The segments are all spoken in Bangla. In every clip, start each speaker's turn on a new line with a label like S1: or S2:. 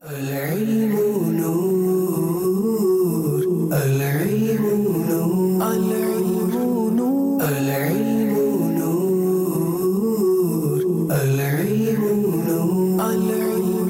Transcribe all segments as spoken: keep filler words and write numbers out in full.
S1: العلم نور العلم نور العلم نور العلم نور العلم نور العلم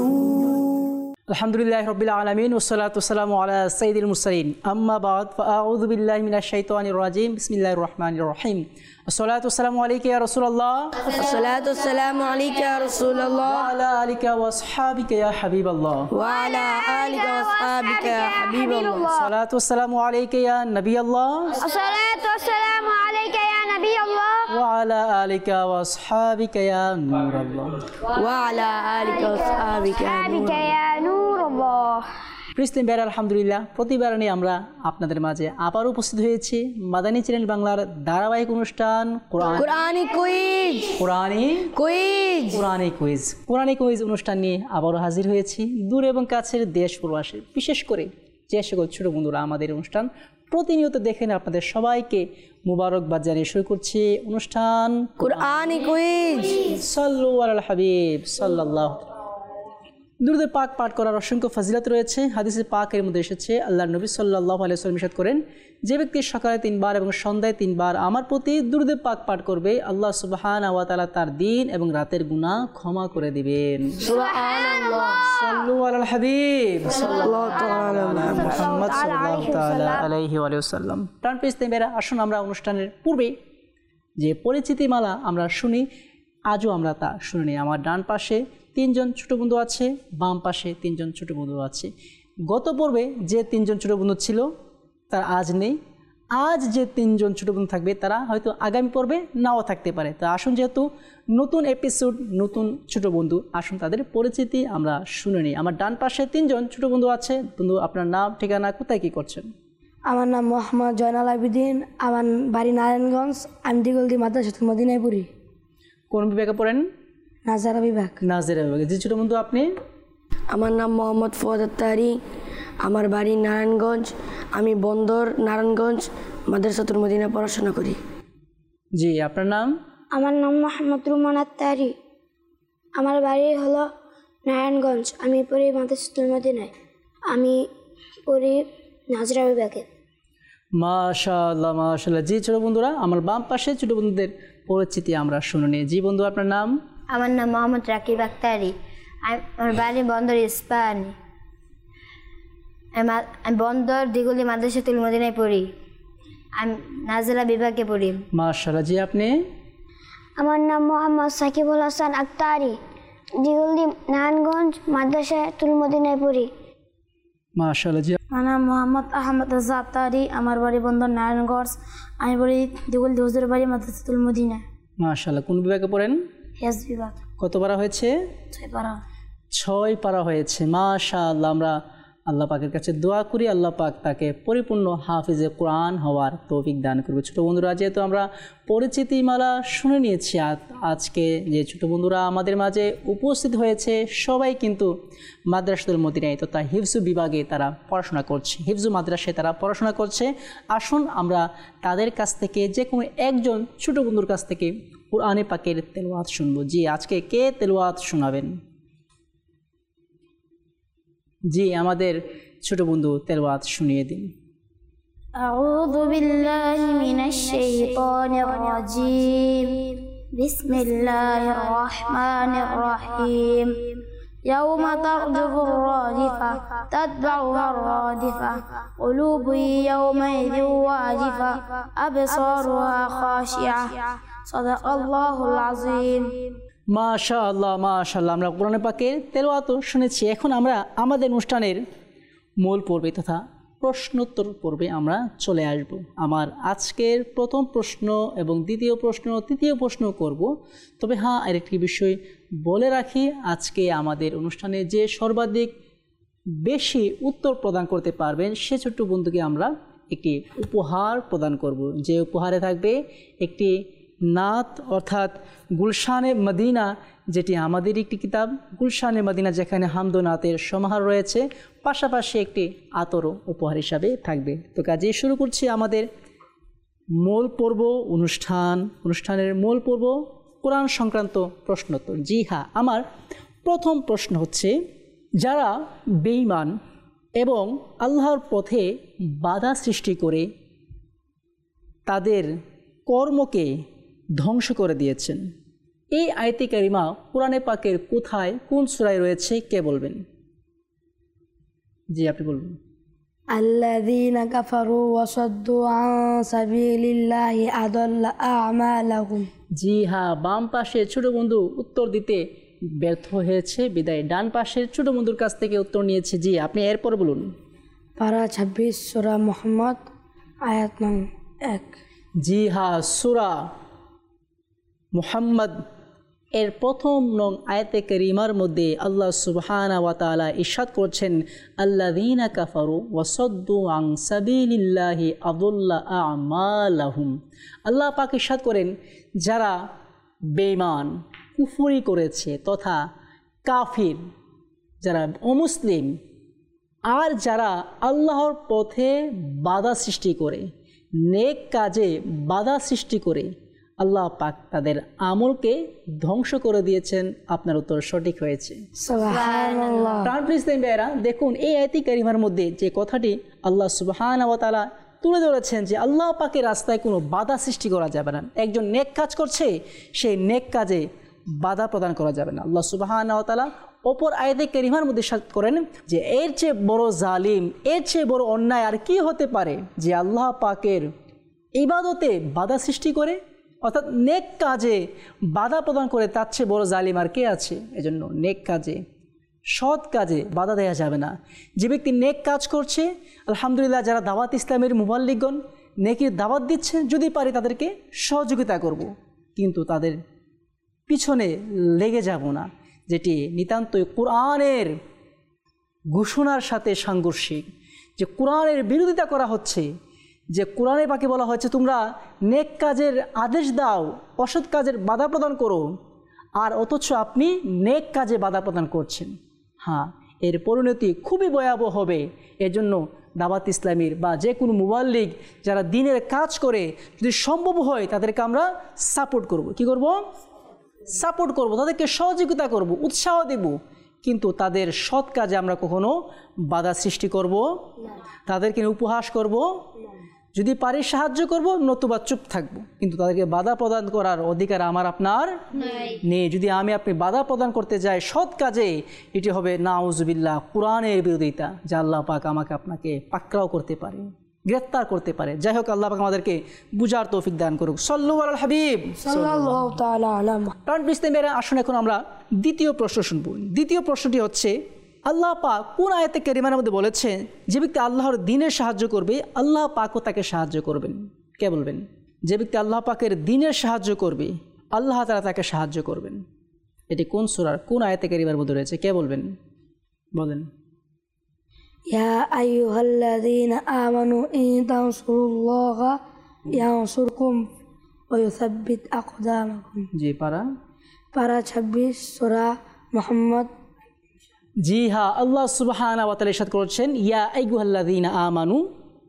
S1: نور
S2: الحمد لله رب العالمين والصلاة والسلام على سيد المرسلين أما بعد فأعوذ بالله من الشيطان الرجيم بسم الله الرحمن الرحيم الصلاة والسلام عليك يا رسول الله
S3: الصلاة والسلام عليك يا رسول الله
S2: وعلى آلك وأصحابك يا حبيب الله
S3: وعلى آلك وأصحابك يا حبيب الله
S2: الصلاة والسلام عليك يا نبي الله
S4: الصلاة والسلام عليك يا نبي الله
S2: وعلى آلك وأصحابك يا نور الله
S3: وعلى آلك وأصحابك يا نور
S4: بك يا نور الله
S2: প্রিয় ভাইরা আলহামদুলিল্লাহ প্রতিবার নিয়ে আমরা আপনাদের মাঝে আবার উপস্থিত হয়েছি মাদানী চ্যানেল বাংলার ধারাবাহিক অনুষ্ঠান কোরআন
S3: কোরআনি কুইজ
S2: কোরআনি
S3: কুইজ
S2: কোরআনি কুইজ কোরআনি কুইজ অনুষ্ঠান নিয়ে আবারও হাজির হয়েছি দূর এবং কাছের দেশ প্রবাসী বিশেষ করে যে সকল ছোট বন্ধুরা আমাদের অনুষ্ঠান প্রতিনিয়ত দেখেন আপনাদের সবাইকে মুবারকবাদ জানিয়ে শুরু করছি অনুষ্ঠান
S3: কোরআনি কুইজ
S2: সাল্লু আলাল হাবিব সাল্লাল্লাহু দুরূদ পাক পাঠ করার অসংখ্য ফজিলত রয়েছে হাদিসে পাকের মধ্যে এসেছে আল্লাহর নবী সাল্লাল্লাহু আলাইহি ওয়াসাল্লাম ইরশাদ করেন যে ব্যক্তি সকালে তিনবার এবং সন্ধ্যায় তিনবার আমার প্রতি দুরূদ পাক পাঠ করবে আল্লাহ সুবহানাহু ওয়া তাআলা তার দিন এবং রাতের গুনাহ ক্ষমা করে দিবেন
S3: সুবহানাল্লাহ
S2: সাল্লু আলাল হাবিব সাল্লাল্লাহু তাআলা আলা মুহাম্মদ সাল্লাল্লাহু তাআলা আলাইহি ওয়া সাল্লাম প্রাণপ্রিয় ইসলামীরা আসুন আমরা অনুষ্ঠানের পূর্বে যে পরিচিতিমালা আমরা শুনি আজও আমরা তা শুনি আমার ডান পাশে তিনজন ছোট বন্ধু আছে বাম পাশে তিনজন ছোট বন্ধু আছে গত পর্বে যে তিনজন ছোট বন্ধু ছিল তার আজ নেই আজ যে তিনজন ছোট বন্ধু থাকবে তারা হয়তো আগামী পর্বে নাও থাকতে পারে তো আসুন যেহেতু নতুন এপিসোড নতুন ছোট বন্ধু আসুন তাদের পরিচিতি আমরা শুনে নিই আমার ডান পাশে তিনজন ছোট বন্ধু আছে বন্ধু আপনার নাম ঠিকানা কোথায় কী করছেন
S5: আমার নাম মোহাম্মদ জয়নাল আবিদিন আমার বাড়ি নারায়ণগঞ্জ আমি দিগলদি মাদ্রাসাতুল মদিনায় পড়ি
S2: কোন বিভাগে পড়েন
S5: নাজারা বিভাগ
S2: নাজেরা বিভাগে জি ছোট বন্ধু আপনি
S3: আমার নাম মোহাম্মদ ফুয়াদ আত্তারি আমার বাড়ি নারায়ণগঞ্জ আমি বন্দর নারায়ণগঞ্জ মাদ্রাসাতুল মদিনা পড়াশোনা করি
S2: জি আপনার নাম
S4: আমার নাম মোহাম্মদ রুমান আত্তারি আমার বাড়ি হলো নারায়ণগঞ্জ আমি পড়ি মাদ্রাসাতুল মদিনায় আমি পড়ি নাজরা বিভাগে
S2: মাশাআল্লাহ মাশাআল্লাহ জি ছোট বন্ধুরা আমার বাম পাশে ছোট বন্ধুদের পরিচিতি আমরা শুনে নিই জি বন্ধু আপনার নাম
S6: আমার নাম মোহাম্মদ রাকিব আক্তারি আমার বাড়ি বন্দর ইস্পাহানি আমি বন্দর দিগুলি মাদ্রাসাতুল মদিনায় পড়ি আমি নাজরা বিভাগে পড়ি
S2: মাশাআল্লাহ জি আপনি
S4: আমার নাম মোহাম্মদ সাকিবুল হাসান আক্তারি দিগলদি নারায়ণগঞ্জ মাদ্রাসাতুল মদিনায় পড়ি
S2: মাশাআল্লাহ জি
S5: আমার নাম মোহাম্মদ আহমদ আত্তারি আমার বাড়ি বন্দর নারায়ণগঞ্জ আমি পড়ি দিগলদি হুজুর বাড়ি মাদ্রাসাতুল মদিনায়
S2: মাশাআল্লাহ কোন বিভাগে পড়েন
S5: হেজ বিভাগ
S2: কত পারা হয়েছে
S5: ছয় পারা
S2: ছয় পারা হয়েছে মাশাআল্লাহ আমরা আল্লাহ পাকের কাছে দোয়া করি আল্লাহ পাক তাকে পরিপূর্ণ হাফিজে কোরআন হওয়ার তৌফিক দান করবে ছোটো বন্ধুরা যেহেতু আমরা পরিচিতিমালা শুনে নিয়েছি আজকে যে ছোটো বন্ধুরা আমাদের মাঝে উপস্থিত হয়েছে সবাই কিন্তু মাদ্রাসাতুল মদিনায় তথা হিফজু বিভাগে তারা পড়াশোনা করছে হিফজু মাদ্রাসায় তারা পড়াশোনা করছে আসুন আমরা তাদের কাছ থেকে যে কোনো একজন ছোটো বন্ধুর কাছ থেকে কোরআনে পাকের তেলাওয়াত শুনবো জি আজকে কে তেলাওয়াত শোনাবেন জি আমাদের ছোট বন্ধু তেলাওয়াত শুনিয়ে দিন
S4: আউযু বিল্লাহি মিনাশ শাইতানির রাজীম বিসমিল্লাহির রহমানির রহিম ইয়াওমা তারজুফুর রাজিফা তাতবাউহার রাদিফা কুলুবুন ইয়াওমাইযিন ওয়াজিফা আবসারুহা খাশিআ সাদাকাল্লাহুল আযীম
S2: মাশাআল্লাহ মাশাআল্লাহ আমরা কোরআন পাকের তেলাওয়াত শুনেছি এখন আমরা আমাদের অনুষ্ঠানের মূল পর্বে তথা প্রশ্নোত্তর পর্বে আমরা চলে আসব আমার আজকের প্রথম প্রশ্ন এবং দ্বিতীয় প্রশ্ন তৃতীয় প্রশ্ন করব তবে হ্যাঁ আরেকটি বিষয় বলে রাখি আজকে আমাদের অনুষ্ঠানে যে সর্বাধিক বেশি উত্তর প্রদান করতে পারবেন সে ছোট্ট বন্ধুকে আমরা একটি উপহার প্রদান করব যে উপহারে থাকবে একটি নাত অর্থাৎ গুলশানে মদিনা যেটি আমাদের একটি কিতাব গুলশানে মদিনা যেখানে হামদ ও নাতের সমাহার রয়েছে পাশাপাশি একটি আতরও উপহার হিসাবে থাকবে তো কাজে শুরু করছি আমাদের মূল পর্ব অনুষ্ঠান অনুষ্ঠানের মূল পর্ব কোরআন সংক্রান্ত প্রশ্নোত্তর জি হ্যাঁ আমার প্রথম প্রশ্ন হচ্ছে যারা বেঈমান এবং আল্লাহর পথে বাধা সৃষ্টি করে তাদের কর্মকে ধ্বংস করে দিয়েছেন। এই আয়াতে কারিমা কোরআনে পাকের কোথায় কোন সূরায় রয়েছে কে বলবেন? জি আপনি বলবেন।
S3: الذين كفروا وصدوا عن سبيل الله أضل أعمالهم।
S2: জি হ্যাঁ, বাম পাশে ছোট বন্ধু উত্তর দিতে ব্যর্থ হয়েছে, বিদায় ডান পাশের ছোট বন্ধুর কাছ থেকে উত্তর নিয়েছে। জি আপনি এরপর বলুন।
S3: পারা ছাব্বিশ সূরা মুহাম্মদ আয়াত নং এক।
S2: জি হ্যাঁ, সূরা মুহাম্মদ এর প্রথম নং আয়াতে কারিমার মধ্যে আল্লাহ সুবহানাহু ওয়া তাআলা ইরশাদ করছেন, আল্লাযীনা কাফারু ওয়া সাদ্দু আন সাবিলিল্লাহি আযাল্লা আ'মালাহুম। আল্লাহ পাক ইরশাদ করেন, যারা বেঈমান কুফরি করেছে তথা কাফির, যারা অমুসলিম, আর যারা আল্লাহর পথে বাধা সৃষ্টি করে, নেক কাজে বাধা সৃষ্টি করে, আল্লাহ পাক তাদের আমলকে ধ্বংস করে দিয়েছেন। আপনার উত্তর সঠিক হয়েছে।
S3: সুবহানাল্লাহ।
S2: প্রাণপ্রিয় ইসলামী ভাইয়েরা, দেখুন এই আয়াতি কারিমার মধ্যে যে কথাটি আল্লাহ সুবহানাহু ওয়া তাআলা তুলে ধরেছেন যে আল্লাহ পাকের রাস্তায় কোনো বাধা সৃষ্টি করা যাবে না। একজন নেক কাজ করছে, সেই নেক কাজে বাধা প্রদান করা যাবে না। আল্লাহ সুবহানাহু ওয়া তাআলা অপর আয়াতে কারিমার মধ্যে ইরশাদ করেন যে এর চেয়ে বড় জালিম, এর চেয়ে বড় অন্যায় আর কি হতে পারে যে আল্লাহ পাকের ইবাদতে বাধা সৃষ্টি করে, অর্থাৎ নেক কাজে বাধা প্রদান করে, তার চেয়ে বড় জালিম আর কে আছে? এজন্য নেক কাজে, সৎ কাজে বাধা দেওয়া যাবে না। যে ব্যক্তি নেক কাজ করছে, আলহামদুলিল্লাহ, যারা দাওয়াত ইসলামের মুবাল্লিগগণ নেকির দাওয়াত দিচ্ছে, যদি পারি তাদেরকে সহযোগিতা করব, কিন্তু তাদের পিছনে লেগে যাব না, যেটি নিতান্তই কোরআনের ঘোষণার সাথে সাংঘর্ষিক, যে কোরআনের বিরোধিতা করা হচ্ছে, যে কোরআনে পাকে বলা হয়েছে তোমরা নেক কাজের আদেশ দাও, অসৎ কাজের বাধা প্রদান করো, আর অথচ আপনি নেক কাজে বাধা প্রদান করছেন। হ্যাঁ, এর পরিণতি খুবই ভয়াবহ হবে। এজন্য দাওয়াত ইসলামীর বা যে কোনো মুবাল্লিগ যারা দ্বীনের কাজ করে, যদি সম্ভব হয় তাদেরকে আমরা সাপোর্ট করব। কি করব? সাপোর্ট করব, তাদেরকে সহযোগিতা করব, উৎসাহ দেব, কিন্তু তাদের সৎ কাজে আমরা কখনো বাধা সৃষ্টি করব না, তাদেরকে উপহাস করব, যদি পারি সাহায্য করব, নতুবা চুপ থাকবো, কিন্তু তাদেরকে বাধা প্রদান করার অধিকার আমার আপনার নেই। যদি আমি আপনি বাধা প্রদান করতে যাই সৎ কাজে, এটি হবে নাউজুবিল্লাহ কোরআনের বিরোধিতা, যা আল্লাহ পাক আমাকে আপনাকে পাকড়াও করতে পারে, গ্রেফতার করতে পারে। যাই হোক, আল্লাহ পাক আমাদেরকে বুঝার তৌফিক দান করুক। সাল্লু আলাল হাবিব
S3: সাল্লাল্লাহু তাআলা আলা।
S2: প্রাণ ইসলামেরা, আসুন এখন আমরা দ্বিতীয় প্রশ্ন শুনব। দ্বিতীয় প্রশ্নটি হচ্ছে, আল্লাহ পাক কোন আয়াতে কারিমার মধ্যে বলেছেন যে ব্যক্তি আল্লাহর দ্বীনের সাহায্য করবে, আল্লাহ পাকও তাকে সাহায্য করবেন? কে বলবেন? যে ব্যক্তি আল্লাহ পাকের দ্বীনের সাহায্য করবে, আল্লাহ তাআলা তাকে সাহায্য করবেন। এটি কোন সূরার কোন আয়াতে কারিমার মধ্যে রয়েছে? কে বলবেন? বলেন।
S3: ইয়া আইয়ুহাল্লাযীনা আমানু ইন তানসুরুল্লাহা ইয়ানসুরকুম ওয়া ইউসাব্বিত আকদামাকুম।
S2: জি, পারা
S3: পারা ছাব্বিশ সূরা মুহাম্মদ।
S2: জি হ্যাঁ, আল্লাহ সুবহানাহু ওয়া তাআলা ইরশাদ করেছেন, ইয়া আইয়ুহাল্লাযীনা আমানু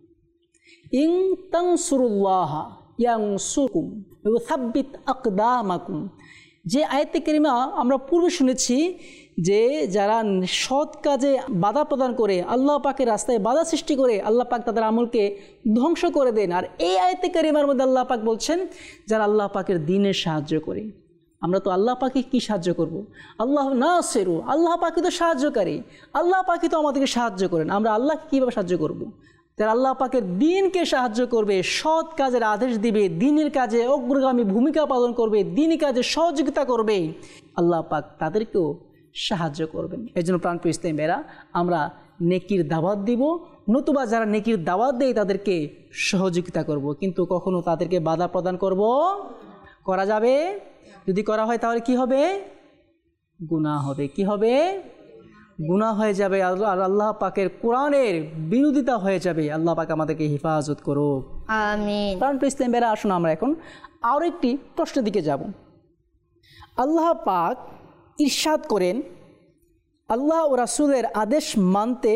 S2: ইন তানসুরুল্লাহা ইয়ানসুরকুম ওয়া ইউসাব্বিত আকদামাকুম। যে আয়াতে কারিমা আমরা পূর্বে শুনেছি যে যারা সৎ কাজে বাধা প্রদান করে, আল্লাহ পাকের রাস্তায় বাধা সৃষ্টি করে, আল্লাহ পাক তাদের আমলকে ধ্বংস করে দেন। আর এই আয়াতে কারিমার মধ্যে আল্লাহ পাক বলছেন যারা আল্লাহ পাকের দ্বীনের সাহায্য করে। আমরা তো আল্লাহ পাকে কি সাহায্য করব? আল্লাহ নাসিরু, আল্লাহ পাকে তো সাহায্যকারী, আল্লাহ পাকে তো আমাদেরকে সাহায্য করেন। আমরা আল্লাহকে কীভাবে সাহায্য করব? তারা আল্লাহ পাকের দ্বীনকে সাহায্য করবে, সৎ কাজের আদেশ দিবে, দ্বীনের কাজে অগ্রগামী ভূমিকা পালন করবে, দ্বীনি কাজে সহযোগিতা করবে, আল্লাহ পাক তাদেরকেও সাহায্য করবেন। এই জন্য প্রাণপ্রিয় ইসলামী ভাইরা, আমরা নেকির দাওয়াত দিব, নতুবা যারা নেকির দাওয়াত দেয় তাদেরকে সহযোগিতা করব, কিন্তু কখনো তাদেরকে বাধা প্রদান করব করা যাবে? যদি করা হয় তাহলে কি হবে? গুনাহ হবে। কি হবে? গুনাহ হয়ে যাবে, আর আল্লাহ পাকের কোরআনের বিরোধিতা হয়ে যাবে। আল্লাহ পাক আমাদেরকে হেফাজত করুক,
S6: আমিন।
S2: প্রাণপ্রিয় ইসলামী ভাইরা, আসুন আমরা এখন আরও একটি প্রশ্নের দিকে যাব। আল্লাহ পাক ইরশাদ করেন আল্লাহ ও রাসূলের আদেশ মানতে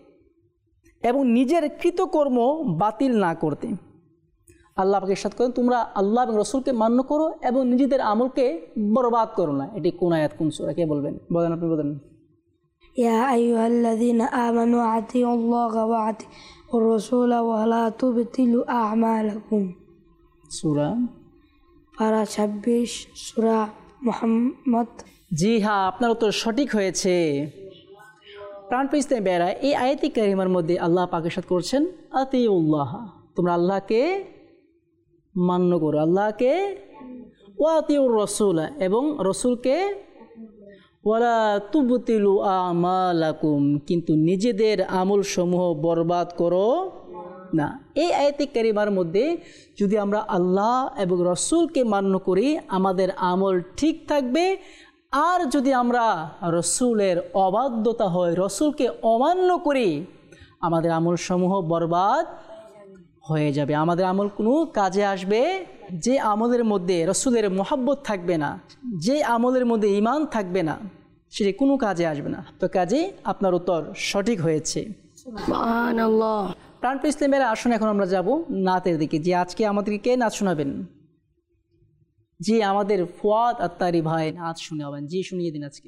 S2: এবং নিজের কৃতকর্ম বাতিল না করতে। আল্লাহ পাক ইরশাদ করেন তোমরা আল্লাহ এবং রাসূলকে মান্য করো এবং নিজেদের আমলকে বরবাদ করো না। এটি কোন আয়াত, কোন সূরা? কে বলবেন? বলেন, আপনি বলেন।
S3: يا أيها الذين آمنوا أطيعوا الله وأطيعوا الرسول ولا تبطلوا أعمالكم
S2: সূরা
S3: পারা ছাব্বিশ সূরা মুহাম্মদ।
S2: জি হ্যাঁ, আপনার উত্তর সঠিক হয়েছে। প্রাণপ্রিয় ইসলামী ভাইয়েরা, এই আয়াতি কারিমার মধ্যে আল্লাহ পাক ইরশাদ করছেন আতিউল্লাহ, তোমরা আল্লাহকে মান্য করো, আল্লাহকে ওয়া আতিউর রাসূল এবং রসুলকে, ওয়ালা তুবতিলু আমালাকুম কিন্তু নিজেদের আমল সমূহ বরবাদ করো না। এই আয়াতি কারিমার মধ্যে যদি আমরা আল্লাহ এবং রসুলকে মান্য করি আমাদের আমল ঠিক থাকবে, আর যদি আমরা রসুলের অবাধ্যতা হয়, রসুলকে অমান্য করি, আমাদের আমল সমূহ বরবাদ হয়ে যাবে, আমাদের আমল কোনো কাজে আসবে। যে আমলের মধ্যে রসুলের মোহাব্বত থাকবে না, যে আমলের মধ্যে ঈমান থাকবে না, সেটি কোনো কাজে আসবে না। তো কাজে আপনার উত্তর সঠিক হয়েছে।
S3: সুবহানাল্লাহ।
S2: প্রাণপ্রিয় ইসলামের আসুন এখন আমরা যাব নাতের দিকে। যে আজকে আমাদেরকে কে নাচ শোনাবেন? জি আমাদের ফুয়াদ আত্তারি ভাই নাচ শোনাবেন। জি শুনিয়ে দিন আজকে।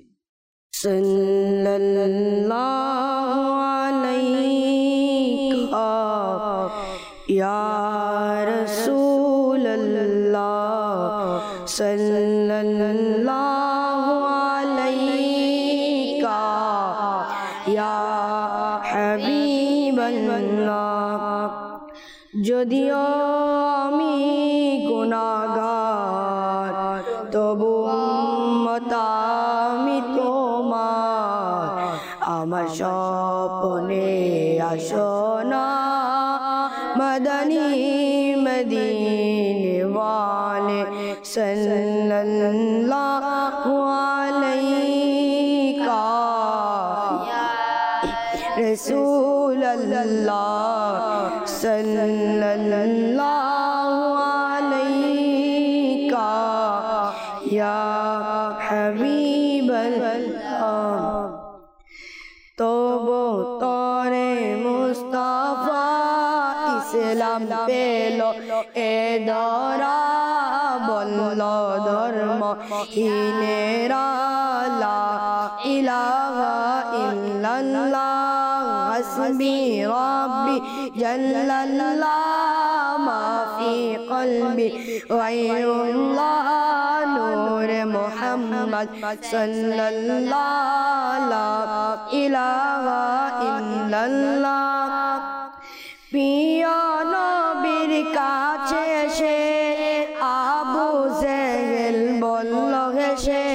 S3: সাল্লাল্লাহু আলাইকা ইয়া রাসূলুল্লাহ, সাল্লাল্লাহু আলাইকা ইয়া হাবিবাল্লাহ। যদিও আমি গুনাহগার তবু উম্মত আমি তোমার, আমার স্বপ্নে আসো না মদনী মদিনে ওয়ালে, সাল্লাল্লাহু আলাইকা রাসূলুল্লাহ, সাল্লাল্লাহু আলাইকা ইয়া হাবিবাল্লাহ। তবু তরে মুস্তাফা ইসলাম পেল এ দরা, বলল ধর্ম হীনেরা লা ইলাহা ইল্লাল্লাহ, হাসবি রাব্বি জাল্লাল্লাহ, মা ফি কলবি গায়রুল্লাহ, নূর মুহাম্মদ সাল্লাল্লাহ, লা ইলাহা ইল্লাল্লাহ। প্রিয় নবীর কাছে এসে আবু জেহেল বলল হেসে,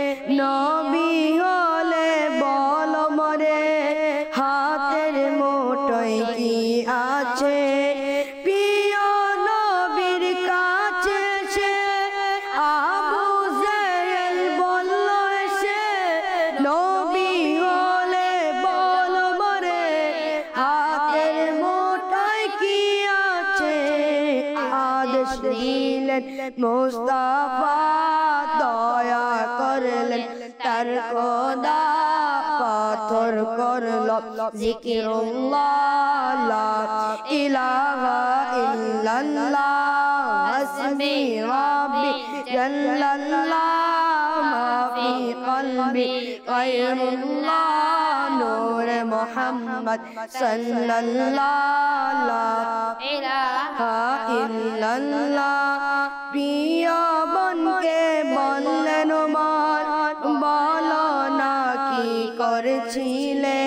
S3: নবী হলে বল মরে হাতের মুঠোয় কি আছে। প্রিয় নবীর কাছে এসে আবু জেহেল বলল হেসে, নবী হলে বল মরে হাতের মুঠোয় কি আছে। আদেশ দিলেন মুস্তাফা, দয়া করলেন তার খোদা, পাথর করল জিকিরুল্লাহ, লা ইলাহা ইল্লাল্লাহ, হাসবি রাব্বি জাল্লাল্লাহ, মা ফি কলবি গায়রুল্লাহ, নূর মুহাম্মদ সাল্লাল্লাহ, লা ইলাহা ইল্লাল্লাহ। প্রিয় বোনকে বললেন মন, বলো না কি করেছিলে,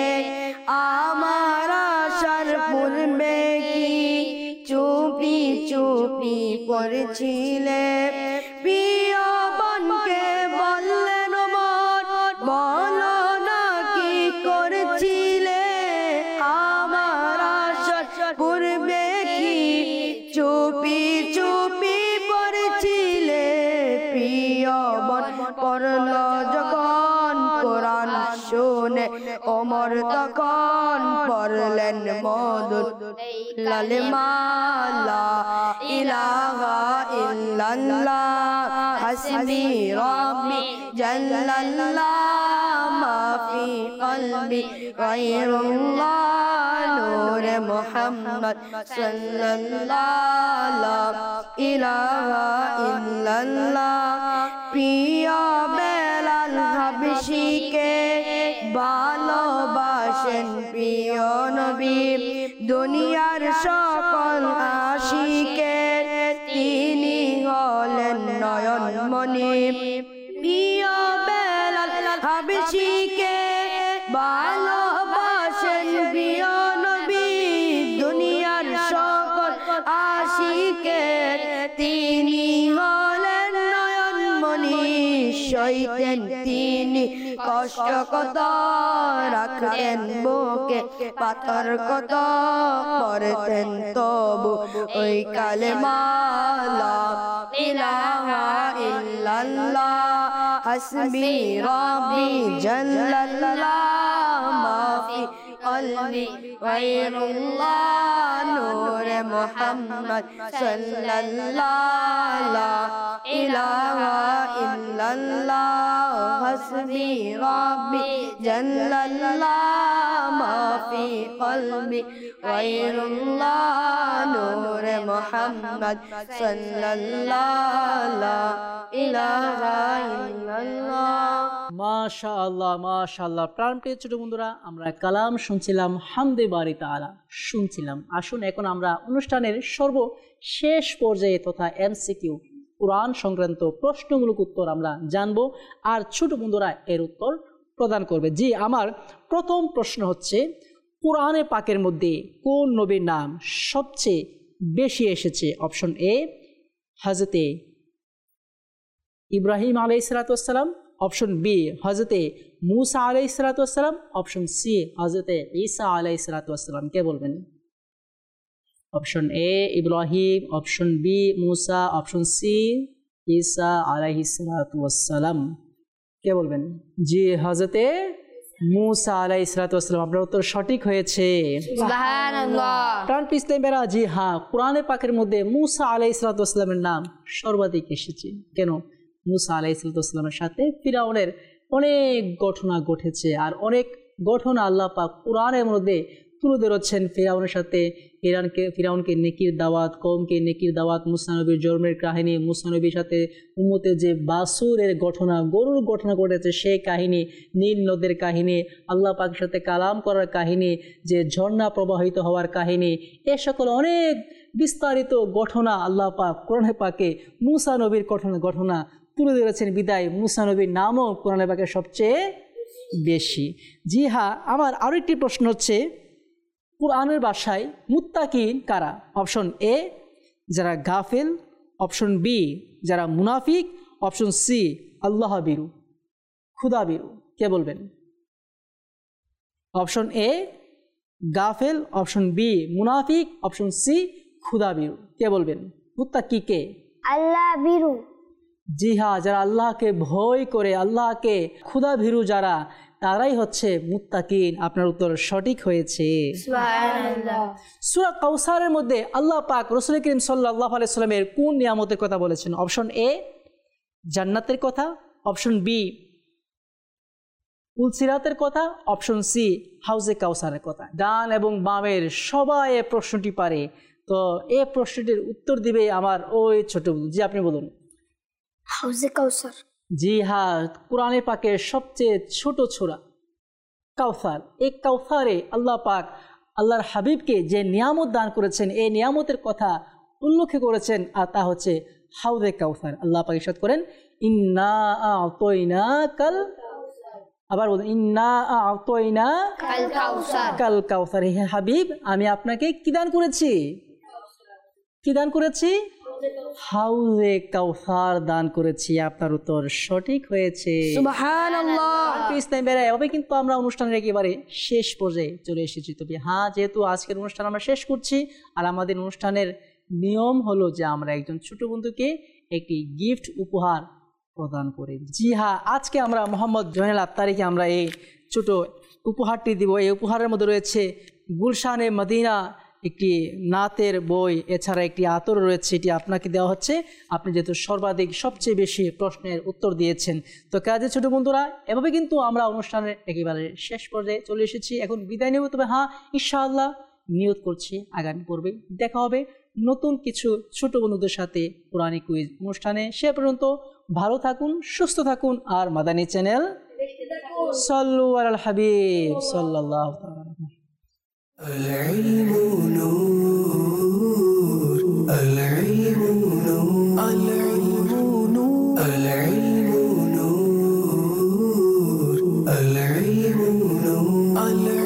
S3: আমার আসার পূর্বে কি চুপি চুপি পড়েছিলে। প্রিয় বোনকে বললেন মন, বলো না কি করেছিলে, আমার আসার পূর্বে কি চুপি চুপি পড়েছিলে। প্রিয় বোন পড়ল যখন কোরআন শুনে ওমর তখন পড়লেন মধুর কালেমা, লা ইলাহা ইল্লাল্লাহ, হাসবি রাব্বি জাল্লাল্লাহ, মা ফি কলবি গায়রুল্লাহ, নূর মুহাম্মদ সাল্লাল্লাহ, লা ইলাহা ইল্লাল্লাহ। প্রিয় বেলাল হাবশিকে ভালোবাসেন প্রিয় নবী দুনিয়ার সকল আশিকের তিনি হলেন নয়নমণি প্রিয় বেলাল হাবশিকে ভালোবাসেন প্রিয় নবী দুনিয়ার সকল আশিকের তিনি হলেন নয়নমণি সইতেন তিনি কষ্ট কত রাখতেন বুকে পাথর কত পড়তেন তবু ওই কালেমা লা ইলাহা ইল্লাল্লাহ হাসবি রাব্বি জাল্লাল্লাহ মাফি قلبي غير الله نور محمد صلى الله لا إله إلا الله حسبي ربي جل الله ما في قلبي غير الله نور محمد صلى الله لا إله إلا الله
S2: মাশাআল্লাহ মাশাআল্লাহ। প্রাণপ্রিয় ছোট বন্ধুরা, আমরা কালাম শুনছিলাম, হামদে বারি তাআলা শুনছিলাম। আসুন এখন আমরা অনুষ্ঠানের সর্বশেষ পর্যায়ে তথা এমসিকিউ কোরআন সংক্রান্ত প্রশ্নমূলক উত্তর আমরা জানব, আর ছোট বন্ধুরা এর উত্তর প্রদান করবে। জি, আমার প্রথম প্রশ্ন হচ্ছে, কোরআনে পাকের মধ্যে কোন নবীর নাম সবচেয়ে বেশি এসেছে? অপশন এ হযরতে ইব্রাহিম আলাইহিস সালাতু ওয়াস সালাম, অপশন বি হযরতে মূসা আলাইহিস সালাতু ওয়াস সালাম, অপশন সি হযরতে ঈসা আলাইহিস সালাতু ওয়াস সালাম। কে বলবেন? Option A Ibrahim, option B Musa, option C Isa আলাইহিস সালাতু ওয়াস সালাম। কে বলবেন? জি, হযরতে মূসা আলাইহিস সালাতু ওয়াস সালাম। আপনার উত্তর সঠিক হয়েছে।
S3: সুবহানাল্লাহ।
S2: প্রাণ পিছলে মেরা, জি হ্যাঁ, কোরআনে পাকের মধ্যে মূসা আলাইহিস সালাতু ওয়াস সালামের নাম সর্বাধিক এসেছে। কেন? মূসা আলাইহিস সালাতু ওয়াস সালামের সাথে ফিরাউনের অনেক ঘটনা ঘটেছে, আর অনেক ঘটনা আল্লাহ পাক কোরআনের মধ্যে তুলে ধরেছেন। ফিরাউনের সাথে ইরানকে ফিরাউনকে নেকির দাওয়াত, কওমকে নেকির দাওয়াত, মূসা নবীর জন্মের কাহিনী, মূসা নবীর সাথে উম্মতের যে বাসুরের ঘটনা, গরুর ঘটনা ঘটেছে সেই কাহিনী, নীল নদের কাহিনী, আল্লাহ পাকের সাথে কালাম করার কাহিনী, যে ঝর্ণা প্রবাহিত হওয়ার কাহিনী, এ সকল অনেক বিস্তারিত ঘটনা আল্লাহ পাক কোরআনে পাকে মূসা নবীর ঘটনা ঘটনা তুলে ধরেছেন। বিদায় মূসা নবীর নামও কোরআনে পাকে সবচেয়ে বেশি। জি হ্যাঁ, আমার আরও একটি প্রশ্ন হচ্ছে, কোরআনের ভাষায় মুত্তাকিন কারা? অপশন এ যারা গাফেল, অপশন বি যারা মুনাফিক, অপশন সি আল্লাহ বিরু খুদা বিরু। কে বলবেন? অপশন এ গাফেল, অপশন বি মুনাফিক, অপশন সি খুদা বিরু। কে বলবেন? মুত্তাকি কে?
S4: আল্লাহ বিরু।
S2: জি হ্যাঁ, যারা আল্লাহকে ভয় করে, আল্লাহকে খুদা ভীরু যারা, তারাই হচ্ছে মুত্তাকিন। আপনার উত্তর সঠিক হয়েছে।
S3: সুবহানাল্লাহ।
S2: সূরা কাউসারের মধ্যে আল্লাহ পাক রাসূল করিম সাল্লাল্লাহু আলাইহি সাল্লামের কোন নিয়ামতের কথা বলেছেন? অপশন এ জান্নাতের কথা, অপশন বি পুলসিরাতের কথা, অপশন সি হাউজে কাউসারের কথা। ডান এবং বামের সবাই এই প্রশ্নটি পারে, তো এই প্রশ্নটির উত্তর দিবে আমার ওই ছোট বোন। জি, আপনি বলুন।
S4: হাউজে কাউসার।
S2: জি হ্যাঁ, কোরআনে পাকের সবচেয়ে ছোট সূরা কাউসার। এই কাউসারে আল্লাহ পাক আল্লাহর হাবিবকে যে নিয়ামত দান করেছেন, এই নিয়ামতের কথা উল্লেখ করেছেন, আর তা হচ্ছে হাউজে কাউসার। আল্লাহ পাক ইরশাদ করেন, ইন্না আ'তাইনাকাল, আবার বলুন, ইন্না আ'তাইনা
S3: কাল কাউসার।
S2: কাল কাউসার। হে হাবিব, আমি আপনাকে কি দান করেছি? কি দান করেছি? হাউজে কাউসার দান করেছি। আপনার উত্তর সঠিক হয়েছে।
S3: সুবহানাল্লাহ।
S2: এভাবে কিন্তু আমরা অনুষ্ঠানের একেবারে শেষ পর্যায়ে চলে এসেছি। তবে হ্যাঁ, যেহেতু আজকের অনুষ্ঠান আমরা শেষ করছি, আর আমাদের অনুষ্ঠানের নিয়ম হলো যে আমরা একজন ছোট বন্ধুকে একটি গিফট উপহার প্রদান করি। জি হ্যাঁ, আজকে আমরা মোহাম্মদ জয়নাল আত্তারিকে আমরা এই ছোট উপহারটি দিব। এই উপহারের মধ্যে রয়েছে গুলশানে মদিনা একটি নাতের বই, এছাড়া একটি আতর রয়েছে, এটি আপনাকে দেওয়া হচ্ছে। আপনি যেহেতু সর্বাধিক সবচেয়ে বেশি প্রশ্নের উত্তর দিয়েছেন, তো কাজে ছোট বন্ধুরা, এভাবে কিন্তু আমরা অনুষ্ঠানের একেবারে শেষ পর্যায়ে চলে এসেছি। এখন বিদায় নেব। তবে হ্যাঁ, ইনশাআল্লাহ নিয়ত করছি আগামী পর্বে দেখা হবে নতুন কিছু ছোট বন্ধুদের সাথে কোরআনী কুইজ অনুষ্ঠানে। সে পর্যন্ত ভালো থাকুন, সুস্থ থাকুন, আর মাদানী চ্যানেল सल्लु अलल हबीब सल्लल्लाहु अलैहि
S1: العلم نور العلم نور العلم نور العلم نور العلم نور